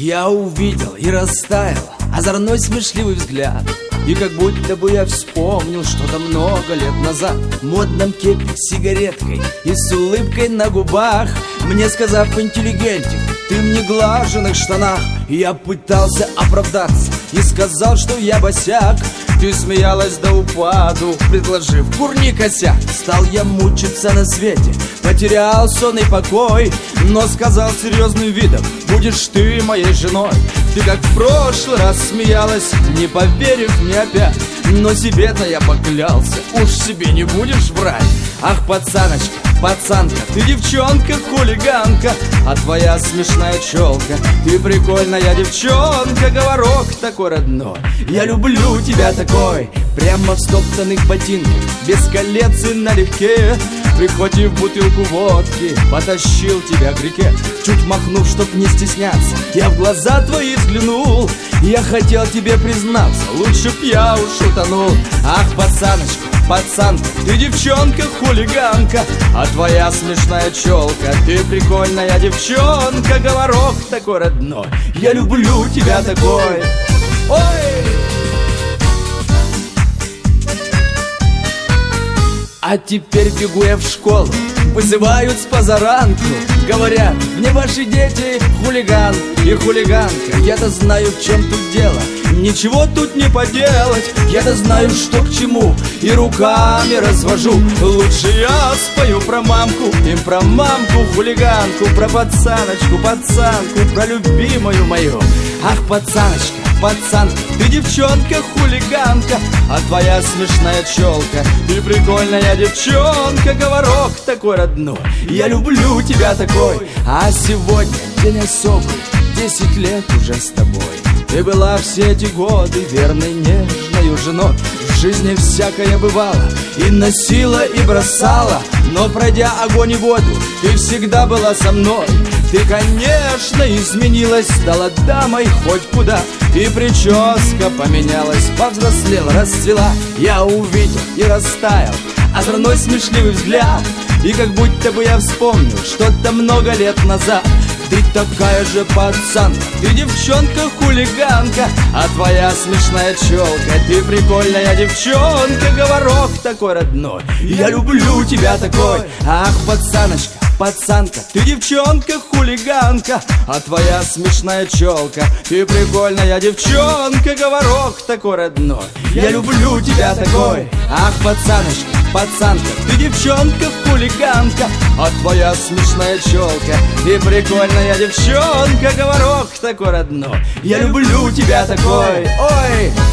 Я увидел и растаял озорной смешливый взгляд, и как будто бы я вспомнил что-то много лет назад. В модном кепе с сигареткой и с улыбкой на губах, мне сказав: интеллигентик, ты в неглаженных штанах. И я пытался оправдаться и сказал, что я босяк. Ты смеялась до упаду, предложив: курни, косяк. Стал я мучиться на свете, потерял сон и покой, но сказал серьезным видом: будешь ты моей женой. Ты как в прошлый раз смеялась, не поверив мне опять, но себе-то я поклялся, уж себе не будешь врать. Ах, пацаночка, пацанка, ты девчонка-хулиганка, а твоя смешная челка, ты прикольная девчонка, говорок такой родной. Я люблю тебя такой, прямо в стоптанных ботинках, без колец и налегке. Прихватив бутылку водки, потащил тебя к реке. Чуть махнув, чтоб не стесняться, я в глаза твои взглянул. Я хотел тебе признаться, лучше б я уж утонул. Ах, пацаночка, пацанка, ты девчонка-хулиганка, а твоя смешная челка, ты прикольная девчонка, говорок такой родной. Я люблю тебя такой. Ой! А теперь бегу я в школу, вызывают с позаранку. Говорят: мне ваши дети хулиган и хулиганка. Я-то знаю, в чем тут дело, ничего тут не поделать. Я-то знаю, что к чему, и руками развожу. Лучше я спою про мамку, им про мамку хулиганку, про пацаночку, пацанку, про любимую мою. Ах, пацаночка, пацанка, ты девчонка-хулиганка, а твоя смешная челка, ты прикольная девчонка, говорок такой родной. Я люблю тебя такой. А сегодня день особый, 10 лет уже с тобой. Ты была все эти годы верной, нежною женой. В жизни всякое бывало, и носила, и бросала, но пройдя огонь и воду, ты всегда была со мной. Ты, конечно, изменилась, стала дамой хоть куда, и прическа поменялась, повзрослела, расцвела. Я увидел и растаял озорной смешливый взгляд, и как будто бы я вспомнил что-то много лет назад. Ты такая же пацанка, ты девчонка-хулиганка, а твоя смешная челка, ты прикольная девчонка, говорок такой родной. Я люблю тебя такой. Ах, пацаночка, пацанка, ты девчонка-хулиганка, а твоя смешная челка, ты прикольная девчонка, говорок такой родной. Я люблю тебя такой. Ах, пацаночка, пацанка, ты девчонка-хулиганка, а твоя смешная челка, ты прикольная девчонка, говорок такой родной. Я люблю тебя такой. Ой!